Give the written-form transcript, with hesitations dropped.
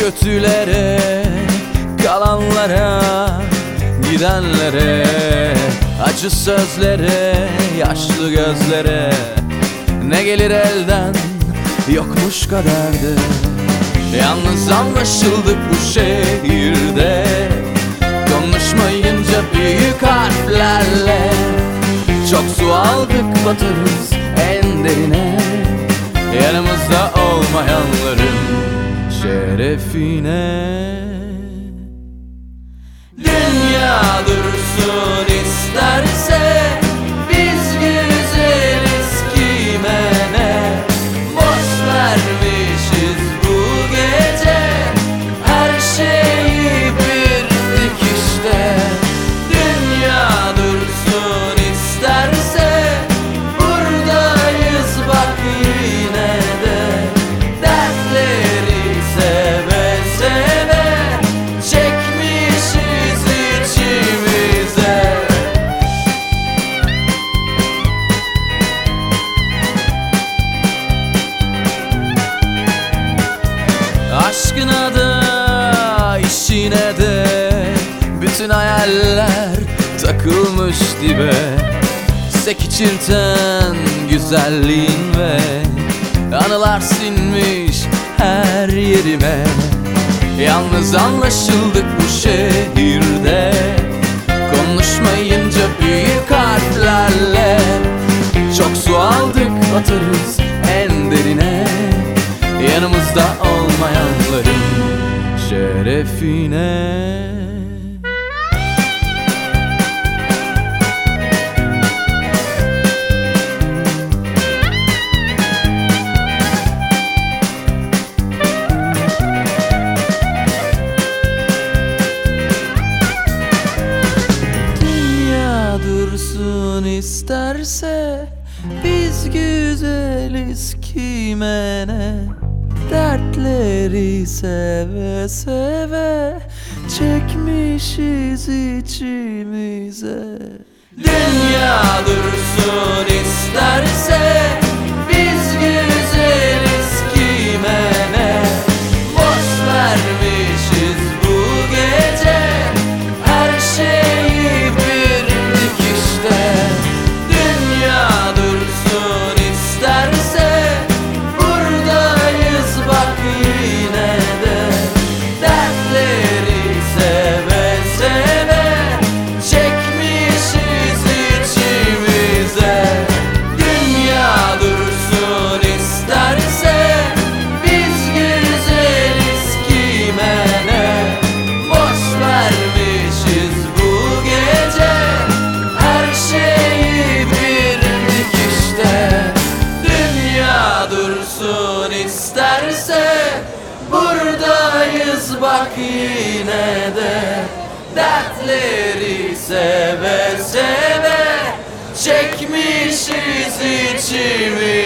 kötülere, kalanlara, gidenlere, acı sözlere, yaşlı gözlere, ne gelir elden yokmuş kadardı. Yalnız anlaşıldık bu şehirde, konuşmayınca büyük harflerle. Çok su aldık, batarız en derine, yanımızda olmayanların şerefine. Dünya dursun isterse, biz güzeliz kime ne? Boş vermişiz bu gece, her şeyi bildik işte. Dünya dursun isterse, buradayız bak yine de. Dertleri seve seve çekmişiz içimize. Aşkına da işine de bütün hayaller takılmış dibe. Sekişirten güzelliğin ve anılar sinmiş her yerime. Yalnız anlaşıldık bu şehirde, konuşmayınca büyük harflerle. Çok su aldık, batarız en derine, yanımızda olmayanların şerefine. Dursun isterse, biz güzeliz kime ne? Dertleri seve seve çekmişiz içimize. Dünya dursun isterse, biz güzeliz kime ne? Boş vermişiz bu gece, her şeyi bildik işte. Dünya dursun isterse, buradayız bak yine de. Dertleri seve seve çekmişiz içimize. Dünya dursun isterse, biz güzeliz kime ne? Boş vermişiz bu gece, her şeyi bildik işte. Dünya dursun isterse, buradayız bak yine de. Dertleri seve seve çekmişiz içimize.